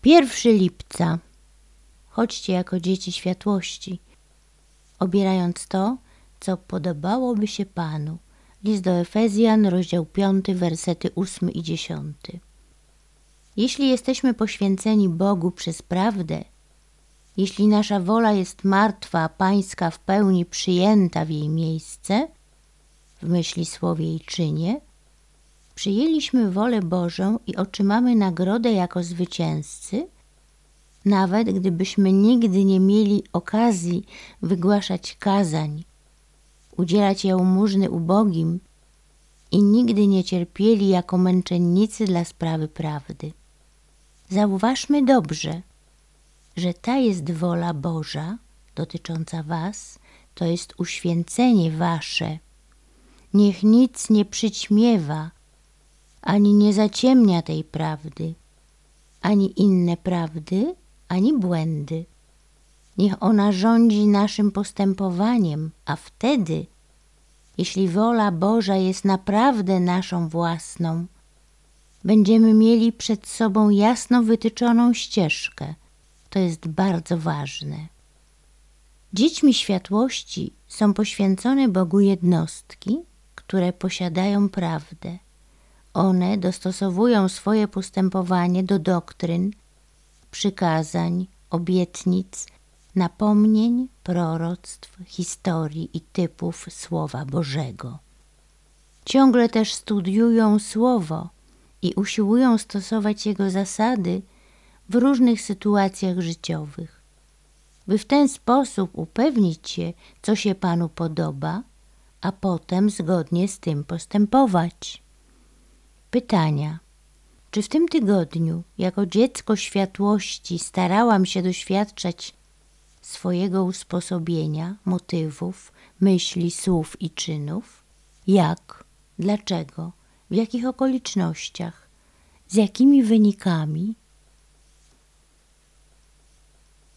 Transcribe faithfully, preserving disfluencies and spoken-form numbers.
pierwszego lipca. Chodźcie jako dzieci światłości, obierając to, co podobałoby się Panu. List do Efezjan, rozdział piąty, wersety ósmy i dziesiąty. Jeśli jesteśmy poświęceni Bogu przez prawdę, jeśli nasza wola jest martwa, a Pańska w pełni przyjęta w jej miejsce, w myśli, słowie i czynie, przyjęliśmy wolę Bożą i otrzymamy nagrodę jako zwycięzcy, nawet gdybyśmy nigdy nie mieli okazji wygłaszać kazań, udzielać jałmużny ubogim i nigdy nie cierpieli jako męczennicy dla sprawy prawdy. Zauważmy dobrze, że ta jest wola Boża dotycząca was, to jest uświęcenie wasze. Niech nic nie przyćmiewa, ani nie zaciemnia tej prawdy, ani inne prawdy, ani błędy. Niech ona rządzi naszym postępowaniem, a wtedy, jeśli wola Boża jest naprawdę naszą własną, będziemy mieli przed sobą jasno wytyczoną ścieżkę. To jest bardzo ważne. Dziećmi światłości są poświęcone Bogu jednostki, które posiadają prawdę. One dostosowują swoje postępowanie do doktryn, przykazań, obietnic, napomnień, proroctw, historii i typów Słowa Bożego. Ciągle też studiują Słowo i usiłują stosować jego zasady w różnych sytuacjach życiowych, by w ten sposób upewnić się, co się Panu podoba, a potem zgodnie z tym postępować. Pytania. Czy w tym tygodniu, jako dziecko światłości, starałam się doświadczać swojego usposobienia, motywów, myśli, słów i czynów? Jak? Dlaczego? W jakich okolicznościach? Z jakimi wynikami?